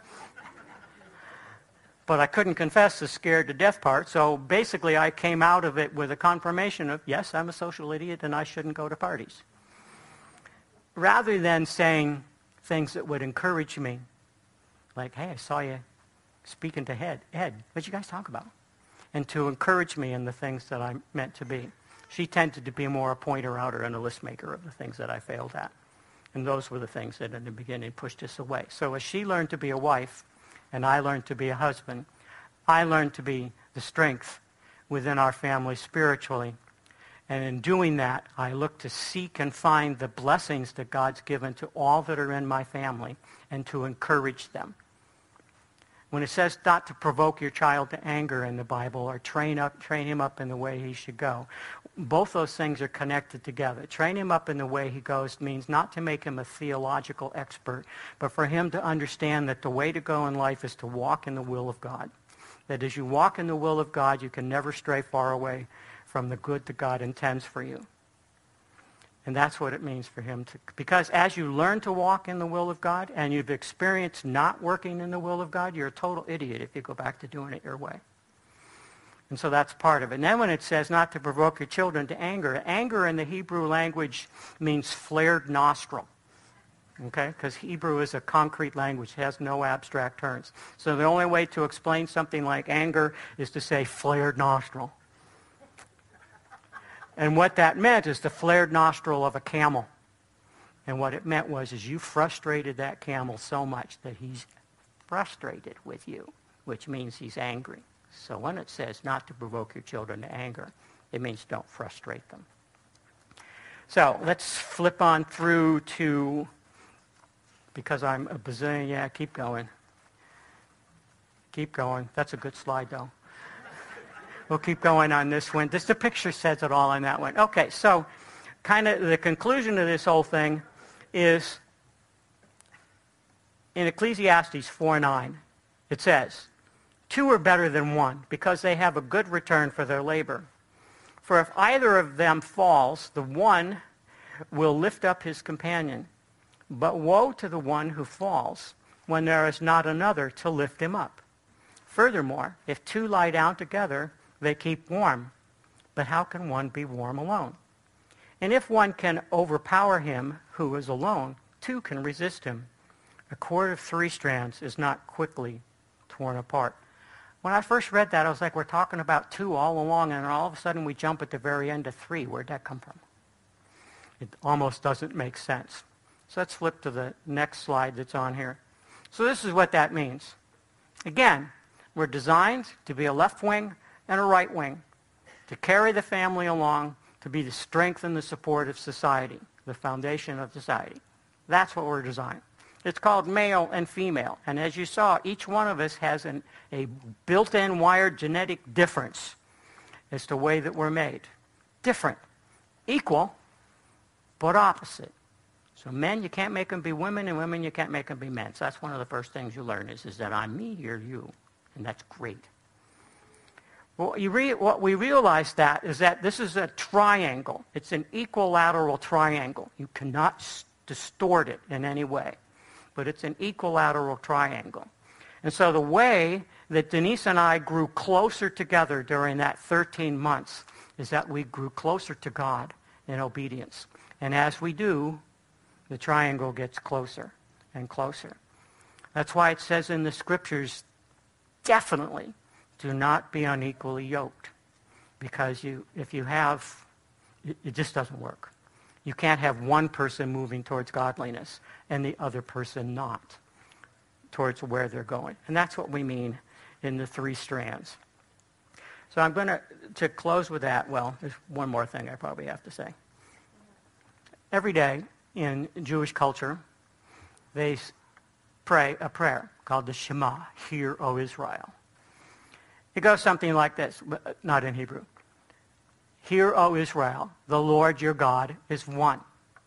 [SPEAKER 1] But I couldn't confess the scared to death part. So basically I came out of it with a confirmation of, yes, I'm a social idiot and I shouldn't go to parties. Rather than saying things that would encourage me, like, hey, I saw you speaking to Ed. What'd you guys talk about? And to encourage me in the things that I'm meant to be. She tended to be more a pointer-outer and a list maker of the things that I failed at. And those were the things that in the beginning pushed us away. So as she learned to be a wife, and I learned to be a husband, I learned to be the strength within our family spiritually. And in doing that, I look to seek and find the blessings that God's given to all that are in my family and to encourage them. When it says not to provoke your child to anger in the Bible or train him up in the way he should go, both those things are connected together. Train him up in the way he goes means not to make him a theological expert, but for him to understand that the way to go in life is to walk in the will of God. That as you walk in the will of God, you can never stray far away from the good that God intends for you. And that's what it means for him to, because as you learn to walk in the will of God and you've experienced not working in the will of God, you're a total idiot if you go back to doing it your way. And so that's part of it. And then when it says not to provoke your children to anger, anger in the Hebrew language means flared nostril. Okay? Because Hebrew is a concrete language. It has no abstract terms. So the only way to explain something like anger is to say flared nostril. And what that meant is the flared nostril of a camel. And what it meant was is you frustrated that camel so much that he's frustrated with you, which means he's angry. So when it says not to provoke your children to anger, it means don't frustrate them. So let's flip on through to, because I'm a bazillion, keep going. Keep going. That's a good slide, though. We'll keep going on this one. The picture says it all on that one. Okay, so kind of the conclusion of this whole thing is in Ecclesiastes 4:9. It says, 2 are better than 1 because they have a good return for their labor. For if either of them falls, the one will lift up his companion. But woe to the one who falls when there is not another to lift him up. Furthermore, if 2 lie down together, they keep warm. But how can one be warm alone? And if one can overpower him who is alone, 2 can resist him. A cord of 3 strands is not quickly torn apart. When I first read that, I was like, we're talking about 2 all along, and all of a sudden we jump at the very end to 3. Where'd that come from? It almost doesn't make sense. So let's flip to the next slide that's on here. So this is what that means. Again, we're designed to be a left wing and a right wing, to carry the family along, to be the strength and the support of society, the foundation of society. That's what we're designed. It's called male and female. And as you saw, each one of us has a built-in wired genetic difference as to the way that we're made. Different. Equal, but opposite. So men, you can't make them be women, and women, you can't make them be men. So that's one of the first things you learn is that I'm me, you're you. And that's great. Well, what we realize that is that this is a triangle. It's an equilateral triangle. You cannot distort it in any way. But it's an equilateral triangle. And so the way that Denise and I grew closer together during that 13 months is that we grew closer to God in obedience. And as we do, the triangle gets closer and closer. That's why it says in the scriptures, definitely do not be unequally yoked. Because if you have, it just doesn't work. You can't have one person moving towards godliness and the other person not towards where they're going. And that's what we mean in the three strands. So I'm going to close with that. Well, there's one more thing I probably have to say. Every day in Jewish culture, they pray a prayer called the Shema, Hear, O Israel. It goes something like this, but not in Hebrew. Hear, O Israel, the Lord your God is one.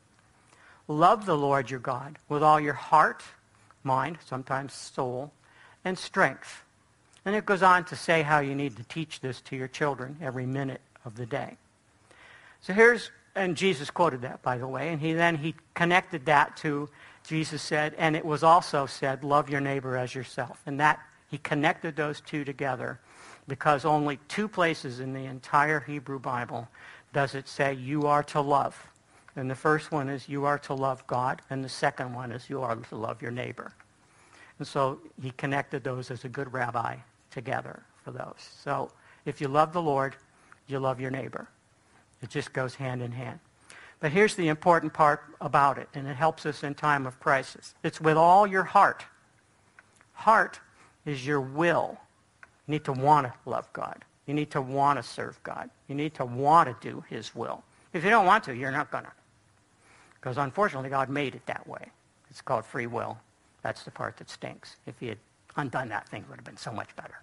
[SPEAKER 1] Love the Lord your God with all your heart, mind, sometimes soul, and strength. And it goes on to say how you need to teach this to your children every minute of the day. So and Jesus quoted that, by the way, and he connected that to, Jesus said, and it was also said, love your neighbor as yourself. And that, he connected those two together because only two places in the entire Hebrew Bible does it say you are to love. And the first one is you are to love God, and the second one is you are to love your neighbor. And so he connected those as a good rabbi together for those. So if you love the Lord, you love your neighbor. It just goes hand in hand. But here's the important part about it, and it helps us in time of crisis. It's with all your heart. Heart is your will. You need to want to love God. You need to want to serve God. You need to want to do his will. If you don't want to, you're not going to. Because unfortunately, God made it that way. It's called free will. That's the part that stinks. If he had undone that, things would have been so much better.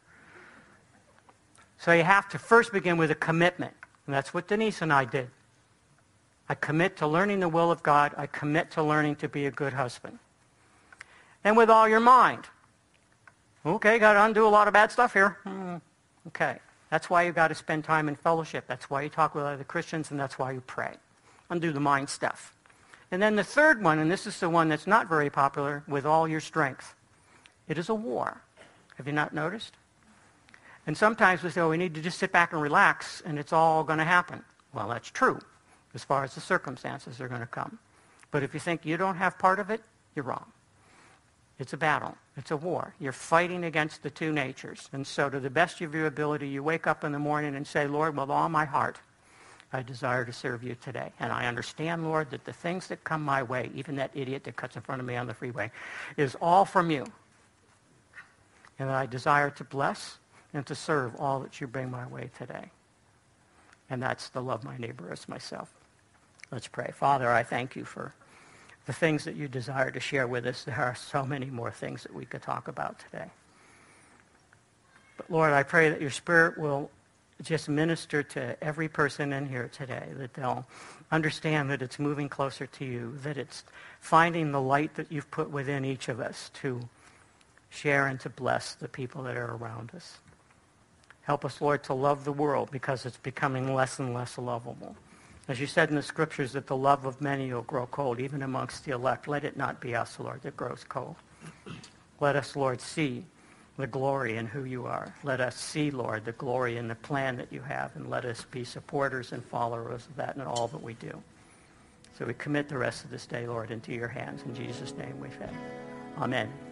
[SPEAKER 1] So you have to first begin with a commitment. And that's what Denise and I did. I commit to learning the will of God. I commit to learning to be a good husband. And with all your mind. Okay, got to undo a lot of bad stuff here. Okay. That's why you got to spend time in fellowship. That's why you talk with other Christians, and that's why you pray. Undo the mind stuff. And then the third one, and this is the one that's not very popular, with all your strength. It is a war. Have you not noticed? And sometimes we say, we need to just sit back and relax, and it's all going to happen. Well, that's true, as far as the circumstances are going to come. But if you think you don't have part of it, you're wrong. It's a battle. It's a war. You're fighting against the two natures. And so to the best of your ability, you wake up in the morning and say, Lord, with all my heart, I desire to serve you today. And I understand, Lord, that the things that come my way, even that idiot that cuts in front of me on the freeway, is all from you. And I desire to bless and to serve all that you bring my way today. And that's to love my neighbor as myself. Let's pray. Father, I thank you for the things that you desire to share with us. There are so many more things that we could talk about today. But Lord, I pray that your Spirit will just minister to every person in here today, that they'll understand that it's moving closer to you, that it's finding the light that you've put within each of us to share and to bless the people that are around us. Help us, Lord, to love the world because it's becoming less and less lovable. As you said in the scriptures, that the love of many will grow cold, even amongst the elect. Let it not be us, Lord, that grows cold. Let us, Lord, see the glory in who you are. Let us see, Lord, the glory in the plan that you have, and let us be supporters and followers of that in all that we do. So we commit the rest of this day, Lord, into your hands. In Jesus' name we pray. Amen.